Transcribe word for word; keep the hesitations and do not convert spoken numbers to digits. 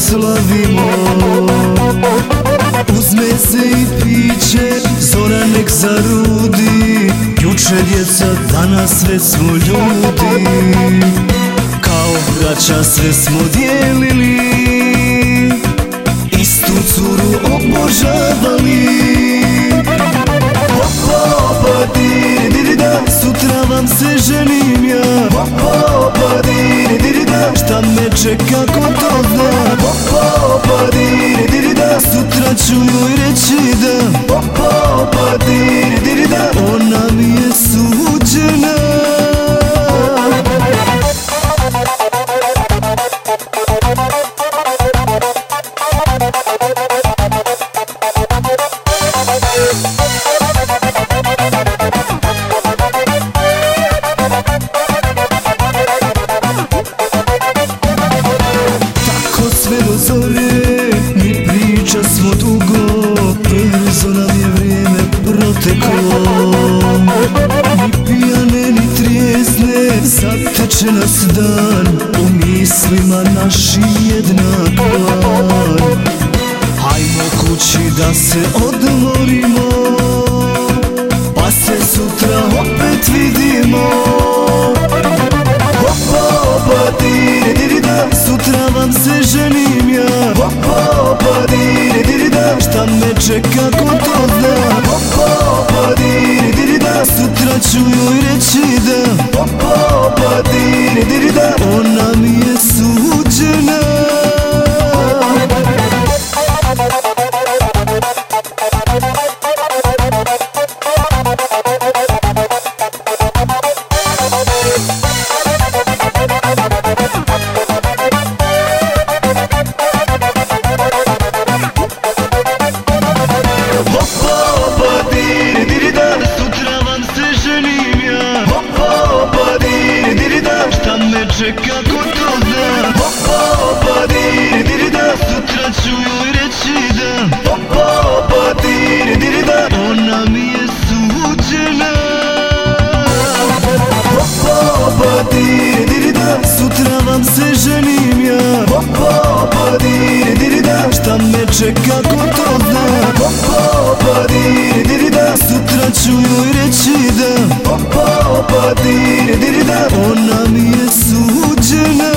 proslavimo. Uzme se i piće, zora nek zarudi. Juče djeca, danas sve smo ljudi. Kao braća sve smo dijelili, istu curu obožavali. Opa, opa, diri, diri, da, sutra vam se ženim ja. Opa, opa, diri, diri, da, šta me čeka ko to zna. Opa, opa, diri, diri, da, sutra ću joj reći da. Opa, opa, diri, diri, da, ona mi je suđena. Sve do zore, mi priča smo dugo, brzo nam je vrijeme proteklo. Ni pijane, ni trijesne, zateče nas dan, u mislima našim jednak plan. Hajmo kući da se odmorimo, pa se sutra opet vidimo. Opa, opa, diri, diri, da, sutra vam se ženim ja. Opa, opa, diri, diri, da, šta me čeka ko to zna. Opa, opa, diri, diri, da, sutra ću joj reći da. Opa, opa, diri, diri, da, ona mi je suđena. Čeka ko to zna. Opa, opa, diri, diri, da, sutra ću joj reći da. Opa, opa, diri, diri, da, ona mi je suđena. Opa, opa, diri, diri, da, sutra vam se ženim ja. Opa, opa, diri, diri, da, šta me čeka ko to zna. Opa, opa, diri, diri, da, sutra ću joj reći da. Opa, opa, diri, diri, da, ona mi je suđena.